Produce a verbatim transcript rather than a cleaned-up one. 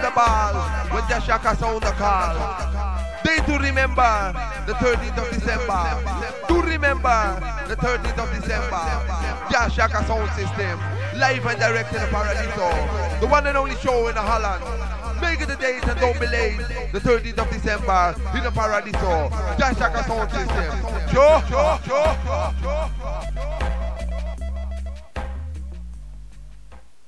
the ball when Jashaka sound the call. They do remember the thirteenth of December. Do remember the thirteenth of December. Jashaka sound system. Live and direct in the Paradiso. The one and only show in the Holland. Make it a date and don't be late. The thirteenth of December in the Paradiso. Jashaka sound system. Joe, Joe, Joe, Joe, Joe.